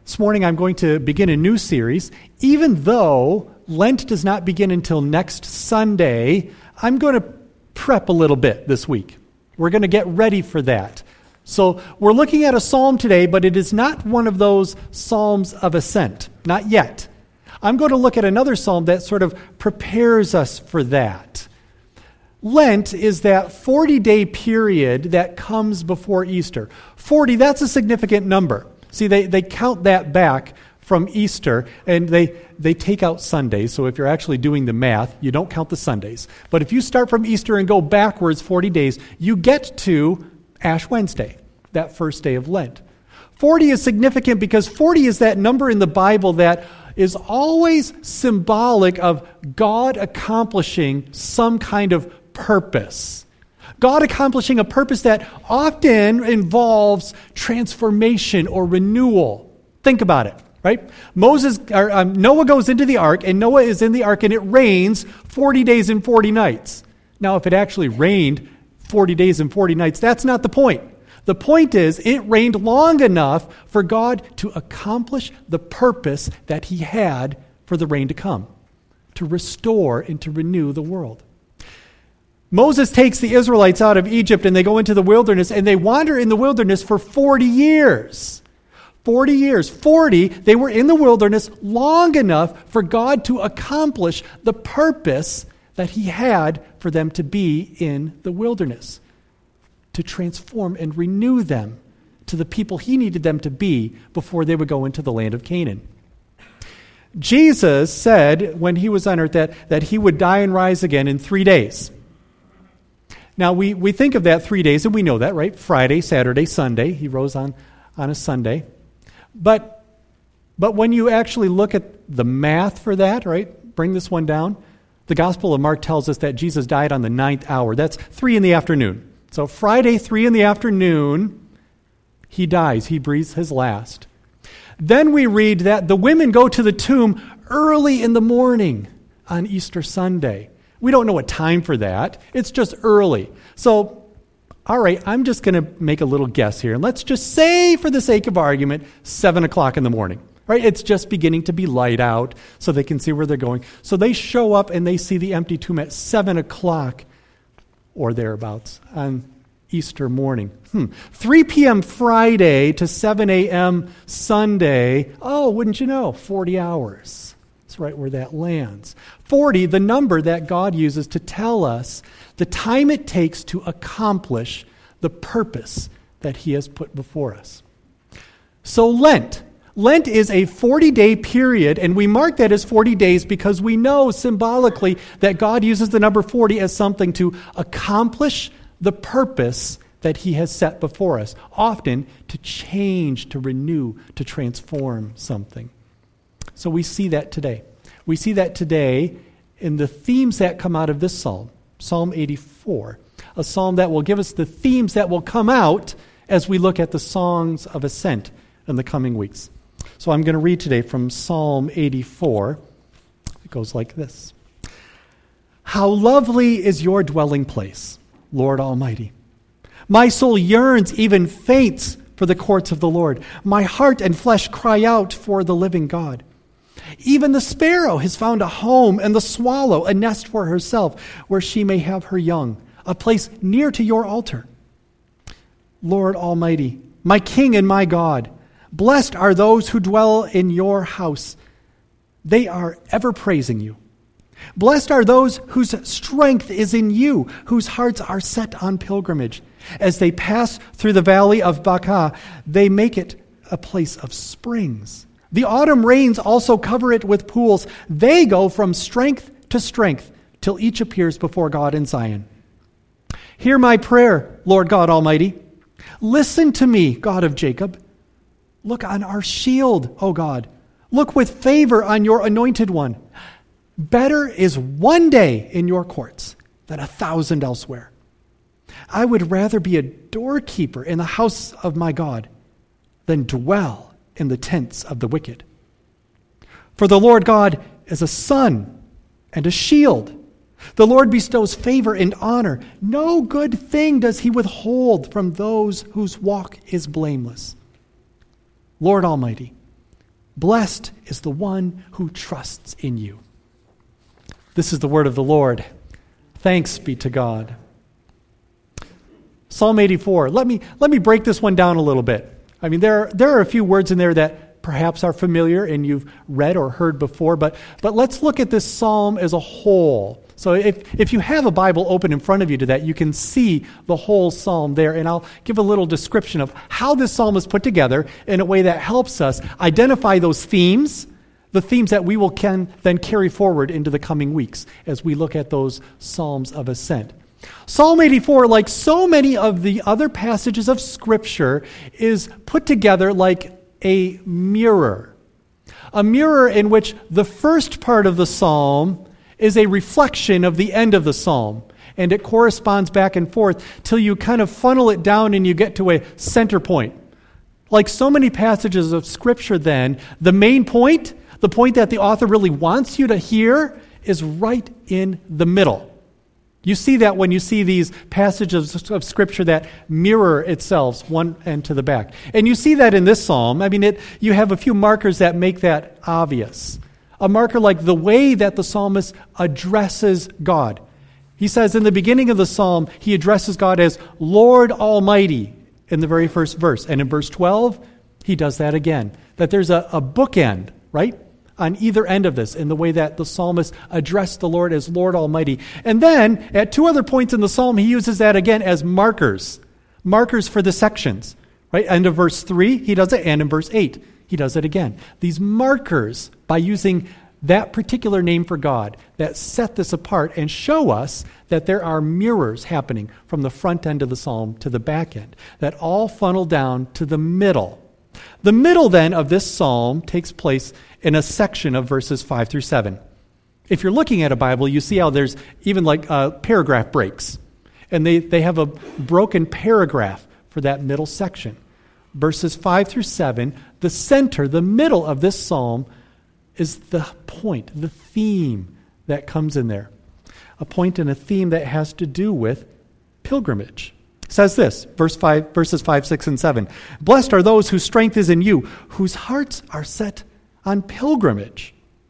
This morning I'm going to begin a new series. Even though Lent does not begin until next Sunday, I'm going to prep a little bit this week. We're going to get ready for that. So we're looking at a psalm today, but it is not one of those psalms of ascent. Not yet. I'm going to look at another psalm that sort of prepares us for that. Lent is that 40-day period that comes before Easter. 40, that's a significant number. See, they count that back from Easter, and they take out Sundays. So if you're actually doing the math, you don't count the Sundays. But if you start from Easter and go backwards 40 days, you get to Ash Wednesday, that first day of Lent. 40 is significant because 40 is that number in the Bible that is always symbolic of God accomplishing some kind of purpose. God accomplishing a purpose that often involves transformation or renewal. Think about it, right? Noah goes into the ark, and Noah is in the ark, and it rains 40 days and 40 nights. Now, if it actually rained 40 days and 40 nights, that's not the point. The point is, it rained long enough for God to accomplish the purpose that he had for the rain to come, to restore and to renew the world. Moses takes the Israelites out of Egypt and they go into the wilderness and they wander in the wilderness for 40 years. 40 years. 40, they were in the wilderness long enough for God to accomplish the purpose that he had for them to be in the wilderness, to transform and renew them to the people he needed them to be before they would go into the land of Canaan. Jesus said when he was on earth that he would die and rise again in 3 days. Now, we think of that 3 days, and we know that, right? Friday, Saturday, Sunday. He rose on a Sunday. But when you actually look at the math for that, right? Bring this one down. The Gospel of Mark tells us that Jesus died on the 9th hour. That's 3 in the afternoon. So Friday, 3 in the afternoon, he dies. He breathes his last. Then we read that the women go to the tomb early in the morning on Easter Sunday. We don't know a time for that. It's just early. So, all right, I'm just going to make a little guess here. And let's just say, for the sake of argument, 7 o'clock in the morning. Right? It's just beginning to be light out so they can see where they're going. So they show up and they see the empty tomb at 7 o'clock or thereabouts on Easter morning. 3 p.m. Friday to 7 a.m. Sunday. Oh, wouldn't you know, 40 hours. That's right where that lands. 40, the number that God uses to tell us the time it takes to accomplish the purpose that he has put before us. So Lent is a 40-day period, and we mark that as 40 days because we know symbolically that God uses the number 40 as something to accomplish the purpose that he has set before us, often to change, to renew, to transform something. So we see that today. We see that today in the themes that come out of this psalm, Psalm 84, a psalm that will give us the themes that will come out as we look at the songs of ascent in the coming weeks. So I'm going to read today from Psalm 84. It goes like this. How lovely is your dwelling place, Lord Almighty. My soul yearns, even faints, for the courts of the Lord. My heart and flesh cry out for the living God. Even the sparrow has found a home, and the swallow a nest for herself, where she may have her young, a place near to your altar. Lord Almighty, my King and my God, blessed are those who dwell in your house. They are ever praising you. Blessed are those whose strength is in you, whose hearts are set on pilgrimage. As they pass through the valley of Baca, they make it a place of springs. The autumn rains also cover it with pools. They go from strength to strength till each appears before God in Zion. Hear my prayer, Lord God Almighty. Listen to me, God of Jacob. Look on our shield, O God. Look with favor on your anointed one. Better is one day in your courts than 1,000 elsewhere. I would rather be a doorkeeper in the house of my God than dwell in the tents of the wicked. For the Lord God is a sun and a shield. The Lord bestows favor and honor. No good thing does he withhold from those whose walk is blameless. Lord Almighty, Blessed is the one who trusts in you. This is the word of the Lord. Thanks be to God. Psalm 84. Let me break this one down a little bit. I mean, there are a few words in there that perhaps are familiar and you've read or heard before, but let's look at this psalm as a whole. So if you have a Bible open in front of you to that, you can see the whole psalm there, and I'll give a little description of how this psalm is put together in a way that helps us identify those themes, the themes that we will then carry forward into the coming weeks as we look at those psalms of ascent. Psalm 84, like so many of the other passages of Scripture, is put together like a mirror. A mirror in which the first part of the psalm is a reflection of the end of the psalm, and it corresponds back and forth till you kind of funnel it down and you get to a center point. Like so many passages of Scripture then, the main point, the point that the author really wants you to hear, is right in the middle. You see that when you see these passages of Scripture that mirror itself one end to the back. And you see that in this psalm. I mean, you have a few markers that make that obvious. A marker like the way that the psalmist addresses God. He says in the beginning of the psalm, he addresses God as Lord Almighty in the very first verse. And in verse 12, he does that again. That there's a bookend, right, on either end of this in the way that the psalmist addressed the Lord as Lord Almighty. And then at two other points in the psalm, he uses that again as markers for the sections. Right? End of verse 3, he does it, and in verse 8, he does it again. These markers, by using that particular name for God, that set this apart and show us that there are mirrors happening from the front end of the psalm to the back end, that all funnel down to the middle. The middle, then, of this psalm takes place in a section of verses 5 through 7. If you're looking at a Bible, you see how there's even like paragraph breaks. And they have a broken paragraph for that middle section. Verses 5 through 7, the center, the middle of this psalm is the point, the theme that comes in there. A point and a theme that has to do with pilgrimage. It says this, verses 5, 6, and 7. Blessed are those whose strength is in you, whose hearts are set on pilgrimage.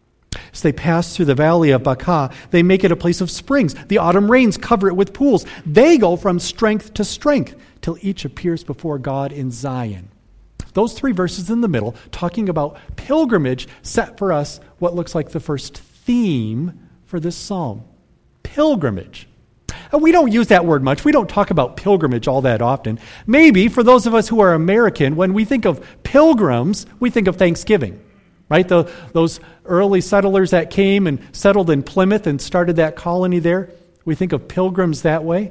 As they pass through the valley of Baca, they make it a place of springs. The autumn rains cover it with pools. They go from strength to strength till each appears before God in Zion. Those three verses in the middle, talking about pilgrimage, set for us what looks like the first theme for this psalm. Pilgrimage. And we don't use that word much. We don't talk about pilgrimage all that often. Maybe for those of us who are American, when we think of pilgrims, we think of Thanksgiving. Right? Those early settlers that came and settled in Plymouth and started that colony there, we think of pilgrims that way.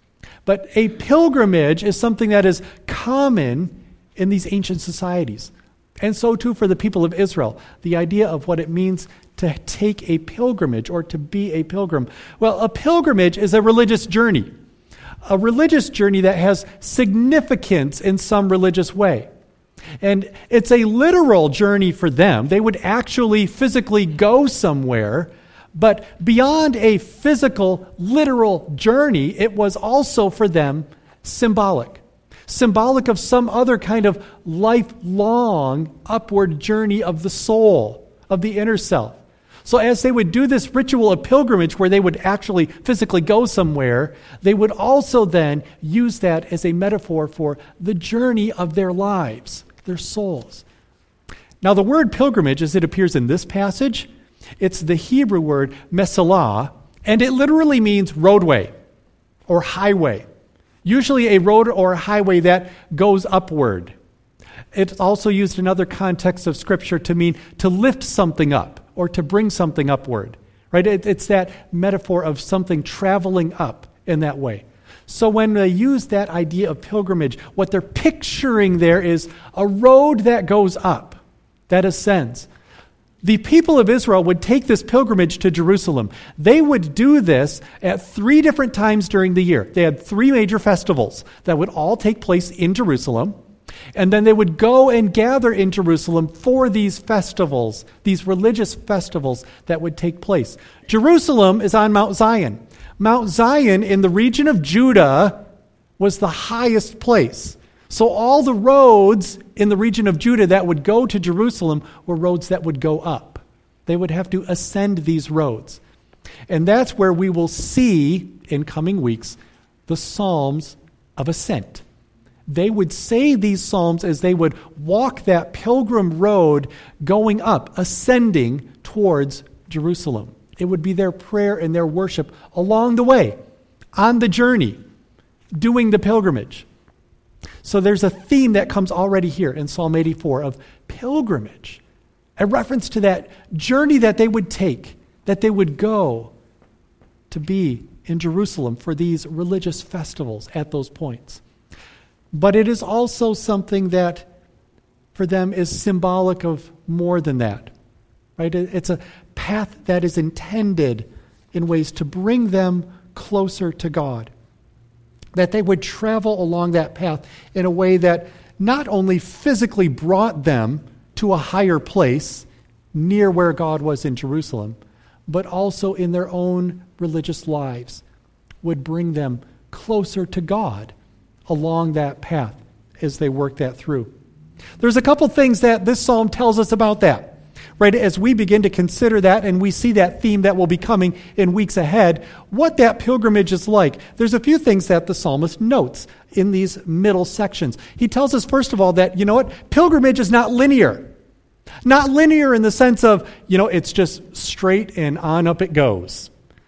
But a pilgrimage is something that is common in these ancient societies. And so too for the people of Israel, the idea of what it means to take a pilgrimage or to be a pilgrim. Well, a pilgrimage is a religious journey that has significance in some religious way. And it's a literal journey for them. They would actually physically go somewhere, but beyond a physical, literal journey, it was also for them symbolic of some other kind of lifelong upward journey of the soul, of the inner self. So as they would do this ritual of pilgrimage where they would actually physically go somewhere, they would also then use that as a metaphor for the journey of their lives, their souls. Now the word pilgrimage, as it appears in this passage, it's the Hebrew word meselah, and it literally means roadway or highway. Usually a road or a highway that goes upward. It's also used in other contexts of Scripture to mean to lift something up or to bring something upward. Right? It's that metaphor of something traveling up in that way. So when they use that idea of pilgrimage, what they're picturing there is a road that goes up, that ascends. The people of Israel would take this pilgrimage to Jerusalem. They would do this at 3 different times during the year. They had 3 major festivals that would all take place in Jerusalem. And then they would go and gather in Jerusalem for these festivals, these religious festivals that would take place. Jerusalem is on Mount Zion. Mount Zion in the region of Judah was the highest place. So all the roads in the region of Judah that would go to Jerusalem were roads that would go up. They would have to ascend these roads. And that's where we will see in coming weeks the Psalms of Ascent. They would say these psalms as they would walk that pilgrim road going up, ascending towards Jerusalem. It would be their prayer and their worship along the way, on the journey, doing the pilgrimage. So there's a theme that comes already here in Psalm 84 of pilgrimage, a reference to that journey that they would take, that they would go to be in Jerusalem for these religious festivals at those points. But it is also something that for them is symbolic of more than that. Right? It's a path that is intended in ways to bring them closer to God. That they would travel along that path in a way that not only physically brought them to a higher place near where God was in Jerusalem, but also in their own religious lives would bring them closer to God along that path as they work that through. There's a couple things that this psalm tells us about that. Right, as we begin to consider that and we see that theme that will be coming in weeks ahead, what that pilgrimage is like. There's a few things that the psalmist notes in these middle sections. He tells us, first of all, that, pilgrimage is not linear. Not linear in the sense of, it's just straight and on up it goes.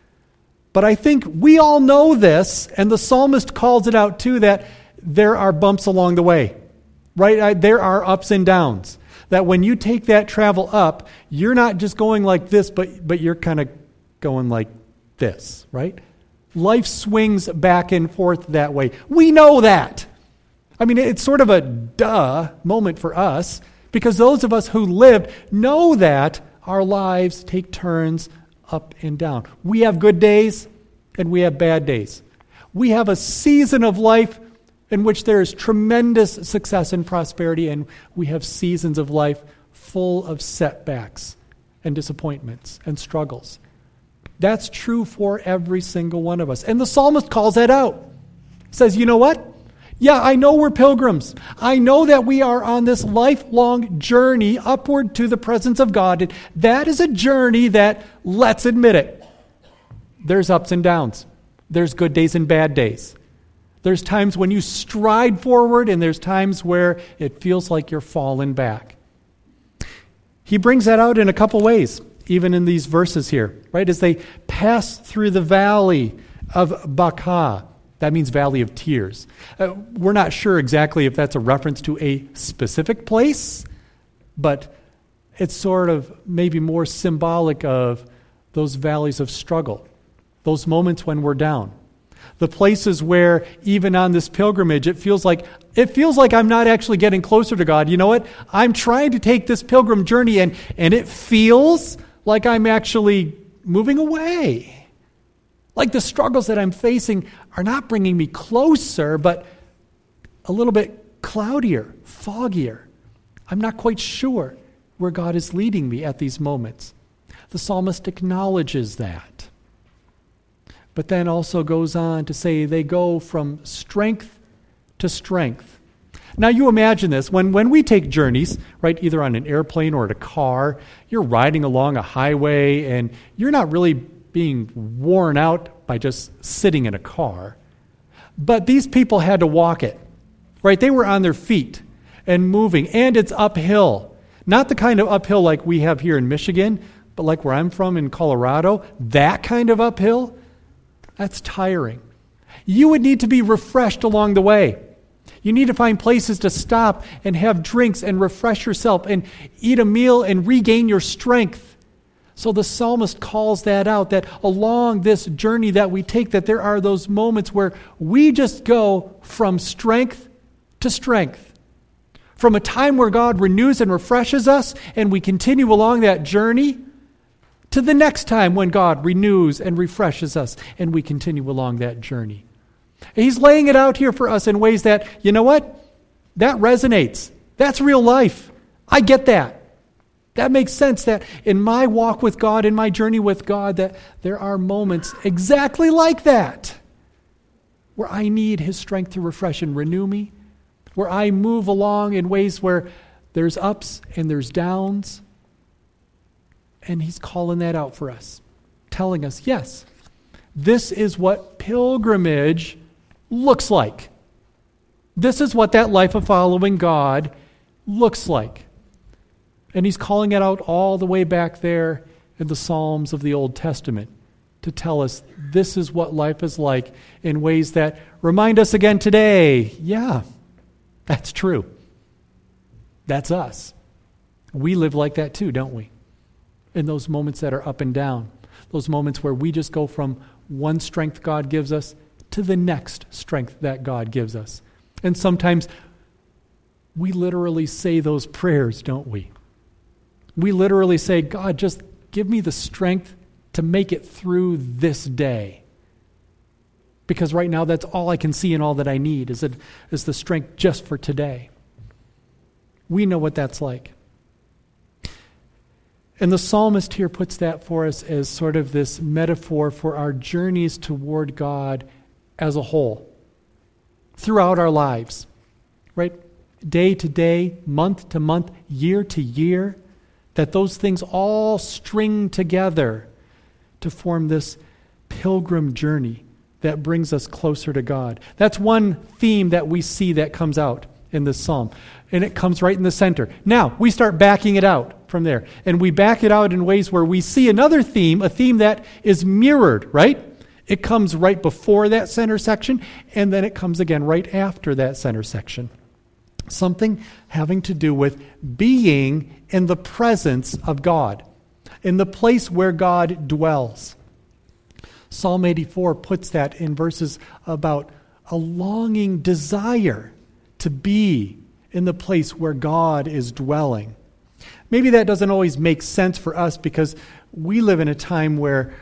But I think we all know this, and the psalmist calls it out too, that there are bumps along the way. Right? There are ups and downs. That when you take that travel up, you're not just going like this, but you're kind of going like this, right? Life swings back and forth that way. We know that. I mean, it's sort of a duh moment for us, because those of us who lived know that our lives take turns up and down. We have good days and we have bad days. We have a season of life in which there is tremendous success and prosperity, and we have seasons of life full of setbacks and disappointments and struggles. That's true for every single one of us. And the psalmist calls that out. He says, you know what? Yeah, I know we're pilgrims. I know that we are on this lifelong journey upward to the presence of God. And that is a journey that, let's admit it, there's ups and downs. There's good days and bad days. There's times when you stride forward, and there's times where it feels like you're falling back. He brings that out in a couple ways, even in these verses here, right? As they pass through the valley of Baca, that means valley of tears. We're not sure exactly if that's a reference to a specific place, but it's sort of maybe more symbolic of those valleys of struggle, those moments when we're down. The places where even on this pilgrimage, it feels like I'm not actually getting closer to God. You know what? I'm trying to take this pilgrim journey and it feels like I'm actually moving away. Like the struggles that I'm facing are not bringing me closer, but a little bit cloudier, foggier. I'm not quite sure where God is leading me at these moments. The psalmist acknowledges that. But then also goes on to say they go from strength to strength. Now you imagine this, when we take journeys, right, either on an airplane or in a car, you're riding along a highway and you're not really being worn out by just sitting in a car. But these people had to walk it, right? They were on their feet and moving, and it's uphill. Not the kind of uphill like we have here in Michigan, but like where I'm from in Colorado, that kind of uphill. That's tiring. You would need to be refreshed along the way. You need to find places to stop and have drinks and refresh yourself and eat a meal and regain your strength. So the psalmist calls that out, that along this journey that we take, that there are those moments where we just go from strength to strength. From a time where God renews and refreshes us and we continue along that journey, to the next time when God renews and refreshes us and we continue along that journey. He's laying it out here for us in ways that, you know what? That resonates. That's real life. I get that. That makes sense that in my walk with God, in my journey with God, that there are moments exactly like that where I need His strength to refresh and renew me, where I move along in ways where there's ups and there's downs. And he's calling that out for us, telling us, yes, this is what pilgrimage looks like. This is what that life of following God looks like. And he's calling it out all the way back there in the Psalms of the Old Testament to tell us this is what life is like in ways that remind us again today, yeah, that's true. That's us. We live like that too, don't we? In those moments that are up and down, those moments where we just go from one strength God gives us to the next strength that God gives us. And sometimes we literally say those prayers, don't we? We literally say, God, just give me the strength to make it through this day. Because right now that's all I can see and all that I need is the strength just for today. We know what that's like. And the psalmist here puts that for us as sort of this metaphor for our journeys toward God as a whole, throughout our lives, right? Day to day, month to month, year to year, that those things all string together to form this pilgrim journey that brings us closer to God. That's one theme that we see that comes out in this psalm. And it comes right in the center. Now, we start backing it out from there. And we back it out in ways where we see another theme, a theme that is mirrored, right? It comes right before that center section, and then it comes again right after that center section. Something having to do with being in the presence of God, in the place where God dwells. Psalm 84 puts that in verses about a longing desire to be in the place where God is dwelling. Maybe that doesn't always make sense for us because we live in a time where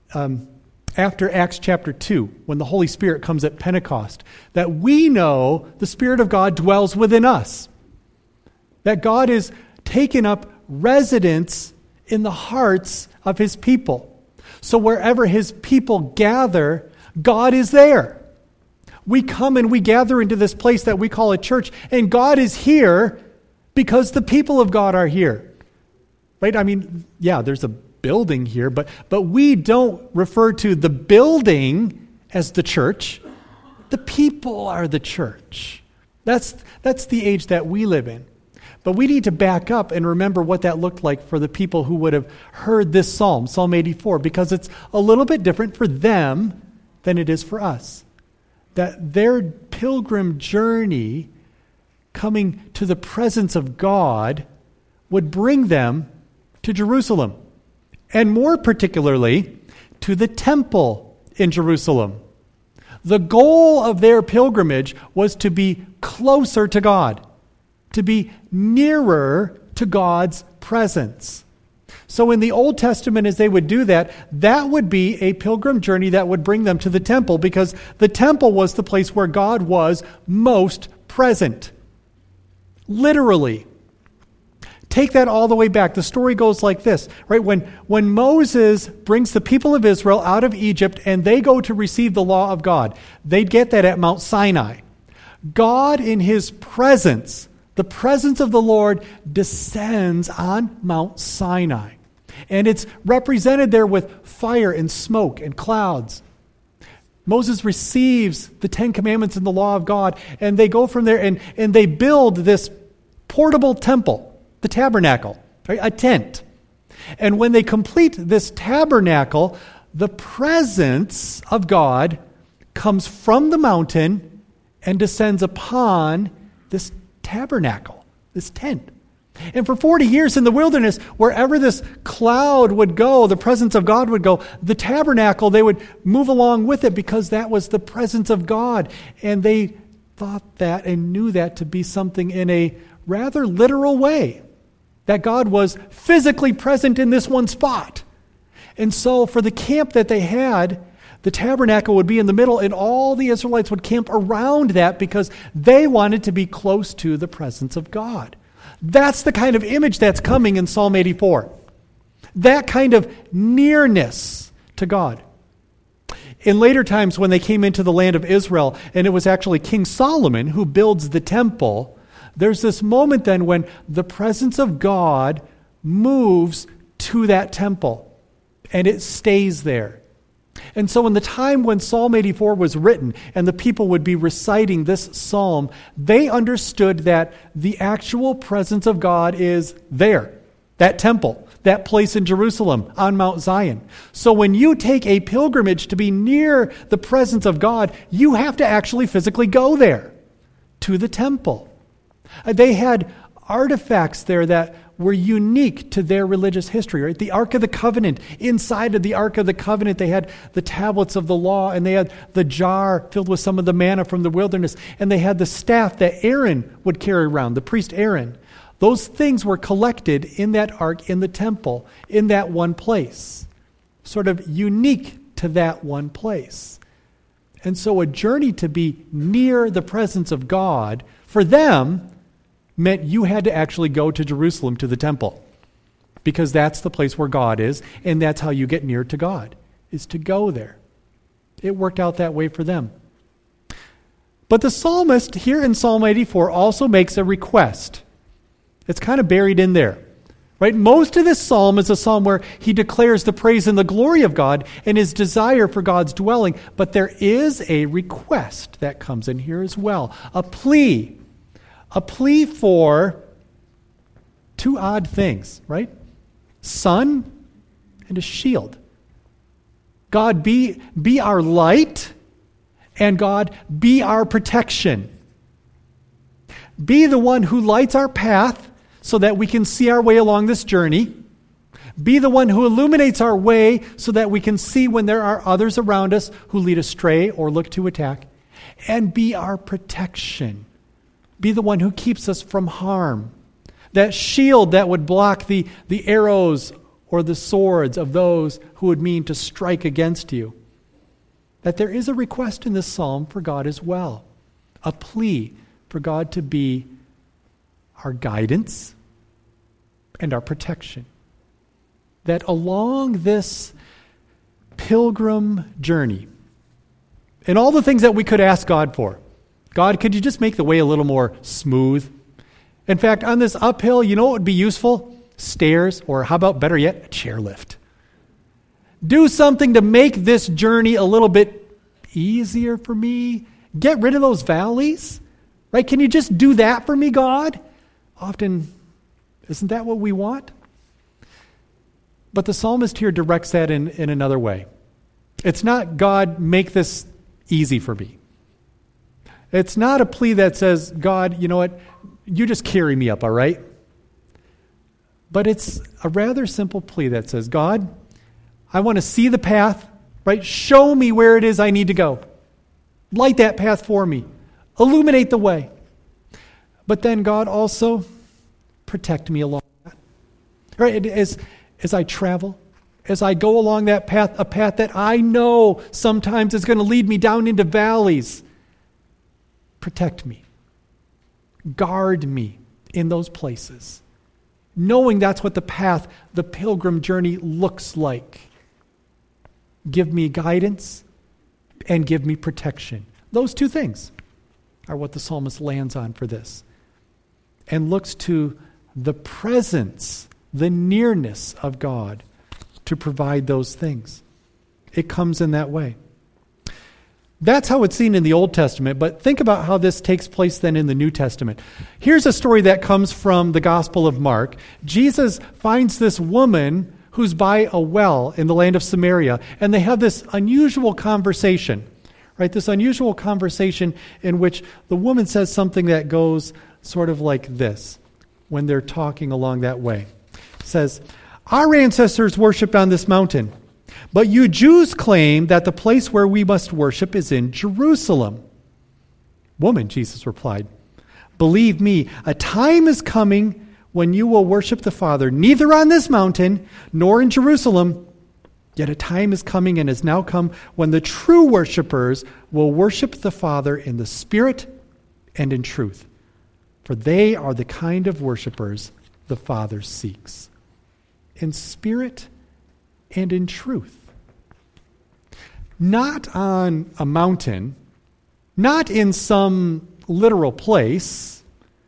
after Acts chapter 2, when the Holy Spirit comes at Pentecost, that we know the Spirit of God dwells within us. That God is taken up residence in the hearts of his people. So wherever his people gather, God is there. We come and we gather into this place that we call a church, and God is here because the people of God are here. Right? I mean, yeah, there's a building here, but we don't refer to the building as the church. The people are the church. That's the age that we live in. But we need to back up and remember what that looked like for the people who would have heard this psalm, Psalm 84, because it's a little bit different for them than it is for us. That their pilgrim journey coming to the presence of God would bring them to Jerusalem, and more particularly to the temple in Jerusalem. The goal of their pilgrimage was to be closer to God, to be nearer to God's presence. So in the Old Testament, as they would do that, that would be a pilgrim journey that would bring them to the temple, because the temple was the place where God was most present. Literally. Take that all the way back. The story goes like this, right? When Moses brings the people of Israel out of Egypt and they go to receive the law of God, they get that at Mount Sinai. God in his presence, the presence of the Lord, descends on Mount Sinai. And it's represented there with fire and smoke and clouds. Moses receives the Ten Commandments and the law of God, and they go from there and they build this portable temple, the tabernacle, right? A tent. And when they complete this tabernacle, the presence of God comes from the mountain and descends upon this tabernacle, this tent. And for 40 years in the wilderness, wherever this cloud would go, the presence of God would go, the tabernacle, they would move along with it because that was the presence of God. And they thought that and knew that to be something in a rather literal way, that God was physically present in this one spot. And so for the camp that they had, the tabernacle would be in the middle, and all the Israelites would camp around that because they wanted to be close to the presence of God. That's the kind of image that's coming in Psalm 84. That kind of nearness to God. In later times, when they came into the land of Israel, and it was actually King Solomon who builds the temple, there's this moment then when the presence of God moves to that temple, and it stays there. And so in the time when Psalm 84 was written and the people would be reciting this psalm, they understood that the actual presence of God is there, that temple, that place in Jerusalem on Mount Zion. So when you take a pilgrimage to be near the presence of God, you have to actually physically go there, to the temple. They had artifacts there that were unique to their religious history, right? The Ark of the Covenant. Inside of the Ark of the Covenant, they had the tablets of the law, and they had the jar filled with some of the manna from the wilderness, and they had the staff that Aaron would carry around, the priest Aaron. Those things were collected in that ark in the temple, in that one place, sort of unique to that one place. And so a journey to be near the presence of God, for them, meant you had to actually go to Jerusalem, to the temple, because that's the place where God is, and that's how you get near to God, is to go there. It worked out that way for them. But the psalmist here in Psalm 84 also makes a request. It's kind of buried in there, right? Most of this psalm is a psalm where he declares the praise and the glory of God and his desire for God's dwelling, but there is a request that comes in here as well, a plea for two odd things, right? Sun and a shield. God, be our light, and God, be our protection. Be the one who lights our path so that we can see our way along this journey. Be the one who illuminates our way so that we can see when there are others around us who lead astray or look to attack. And be our protection. Be the one who keeps us from harm. That shield that would block the arrows or the swords of those who would mean to strike against you. That there is a request in this psalm for God as well. A plea for God to be our guidance and our protection. That along this pilgrim journey, and all the things that we could ask God for, God, could you just make the way a little more smooth? In fact, on this uphill, you know what would be useful? Stairs, or how about better yet, a chairlift. Do something to make this journey a little bit easier for me. Get rid of those valleys, right? Can you just do that for me, God? Often, isn't that what we want? But the psalmist here directs that in another way. It's not, God, make this easy for me. It's not a plea that says, God, you know what, you just carry me up, all right? But it's a rather simple plea that says, God, I want to see the path, right? Show me where it is I need to go. Light that path for me. Illuminate the way. But then, God, also protect me along that. Right? As I travel, as I go along that path, a path that I know sometimes is going to lead me down into valleys, protect me. Guard me in those places. Knowing that's what the path, the pilgrim journey looks like. Give me guidance and give me protection. Those two things are what the psalmist lands on for this. And looks to the presence, the nearness of God to provide those things. It comes in that way. That's how it's seen in the Old Testament, but think about how this takes place then in the New Testament. Here's a story that comes from the Gospel of Mark. Jesus finds this woman who's by a well in the land of Samaria, and they have this unusual conversation, right? This unusual conversation in which the woman says something that goes sort of like this when they're talking along that way. It says, "Our ancestors worshipped on this mountain, but you Jews claim that the place where we must worship is in Jerusalem." "Woman," Jesus replied, "believe me, a time is coming when you will worship the Father, neither on this mountain nor in Jerusalem. Yet a time is coming and has now come when the true worshipers will worship the Father in the Spirit and in truth. For they are the kind of worshipers the Father seeks. In spirit and in truth." not on a mountain, not in some literal place,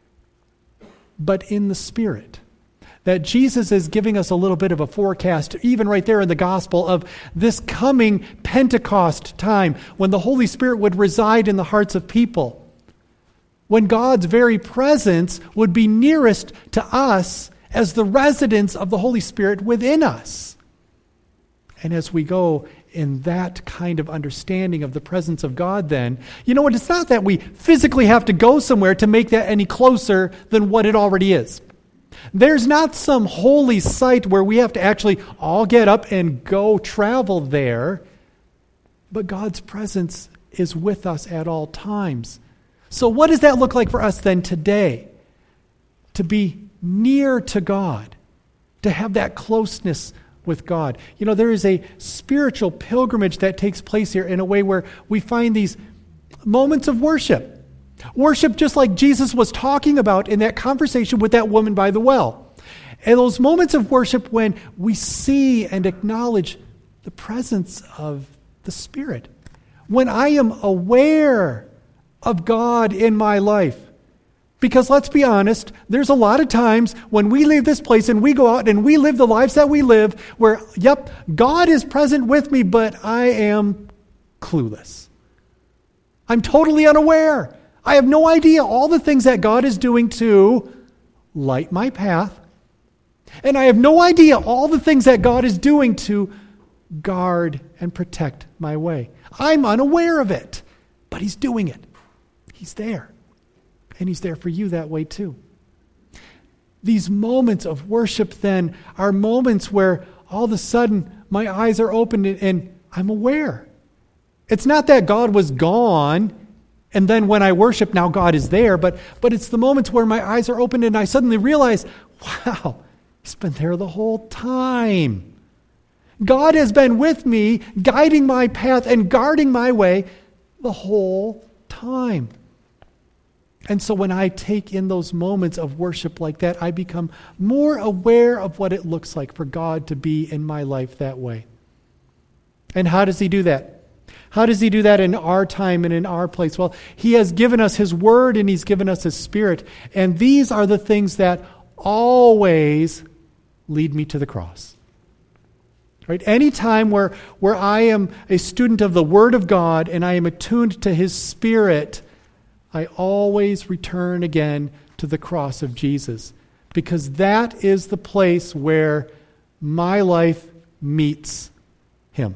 but in the Spirit. That Jesus is giving us a little bit of a forecast, even right there in the gospel, of this coming Pentecost time when the Holy Spirit would reside in the hearts of people. When God's very presence would be nearest to us as the residence of the Holy Spirit within us. And as we go in that kind of understanding of the presence of God then, you know what, it's not that we physically have to go somewhere to make that any closer than what it already is. There's not some holy site where we have to actually all get up and go travel there, but God's presence is with us at all times. So what does that look like for us then today? To be near to God, to have that closeness with God. You know, there is a spiritual pilgrimage that takes place here in a way where we find these moments of worship. Worship just like Jesus was talking about in that conversation with that woman by the well. And those moments of worship when we see and acknowledge the presence of the Spirit. When I am aware of God in my life. Because let's be honest, there's a lot of times when we leave this place and we go out and we live the lives that we live where, yep, God is present with me, but I am clueless. I'm totally unaware. I have no idea all the things that God is doing to light my path. And I have no idea all the things that God is doing to guard and protect my way. I'm unaware of it, but He's doing it. He's there. And He's there for you that way too. These moments of worship then are moments where all of a sudden my eyes are opened and I'm aware. It's not that God was gone and then when I worship, now God is there, but it's the moments where my eyes are opened and I suddenly realize, wow, He's been there the whole time. God has been with me, guiding my path and guarding my way the whole time. And so when I take in those moments of worship like that, I become more aware of what it looks like for God to be in my life that way. And how does He do that? How does He do that in our time and in our place? Well, He has given us His Word and He's given us His Spirit. And these are the things that always lead me to the cross. Right? Any time where I am a student of the Word of God and I am attuned to His Spirit, I always return again to the cross of Jesus. Because that is the place where my life meets Him.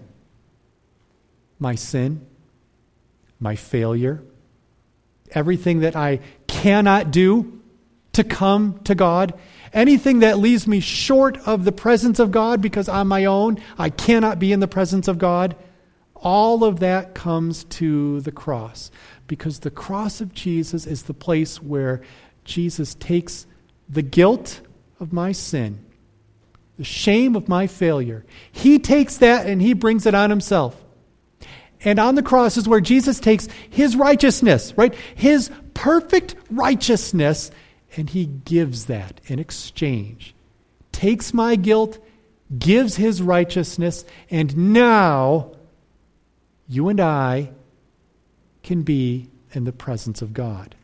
My sin, my failure, everything that I cannot do to come to God, anything that leaves me short of the presence of God because on my own I cannot be in the presence of God, all of that comes to the cross. Because the cross of Jesus is the place where Jesus takes the guilt of my sin, the shame of my failure. He takes that and He brings it on Himself. And on the cross is where Jesus takes His righteousness, right? His perfect righteousness, and He gives that in exchange. Takes my guilt, gives His righteousness, and now you and I can be in the presence of God.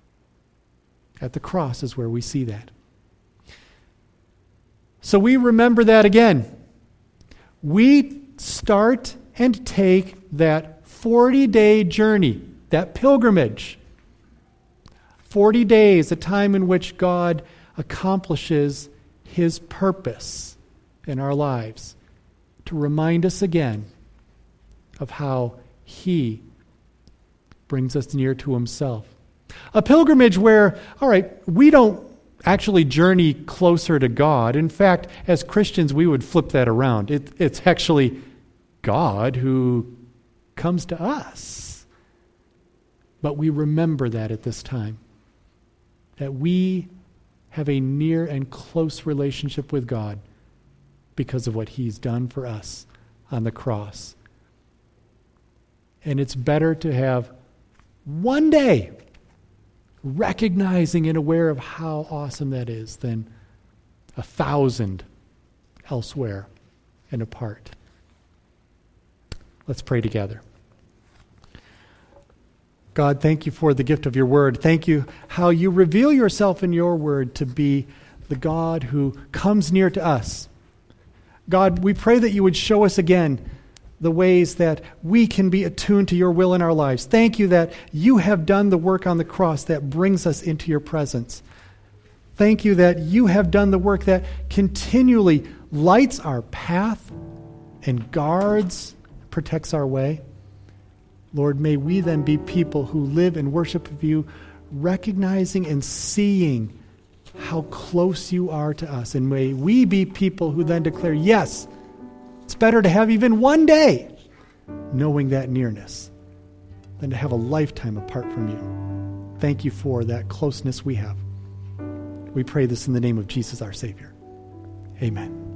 At the cross is where we see that. So we remember that again. We start and take that 40-day journey, that pilgrimage. 40 days, a time in which God accomplishes His purpose in our lives to remind us again of how He brings us near to Himself. A pilgrimage where, all right, we don't actually journey closer to God. In fact, as Christians, we would flip that around. It's actually God who comes to us. But we remember that at this time, that we have a near and close relationship with God because of what He's done for us on the cross. And it's better to have one day recognizing and aware of how awesome that is than 1,000 elsewhere and apart. Let's pray together. God, thank you for the gift of your word. Thank you how you reveal yourself in your word to be the God who comes near to us. God, we pray that you would show us again the ways that we can be attuned to your will in our lives. Thank you that you have done the work on the cross that brings us into your presence. Thank you that you have done the work that continually lights our path and guards, protects our way. Lord, may we then be people who live in worship of you, recognizing and seeing how close you are to us. And may we be people who then declare, yes, it's better to have even one day knowing that nearness than to have a lifetime apart from you. Thank you for that closeness we have. We pray this in the name of Jesus, our Savior. Amen.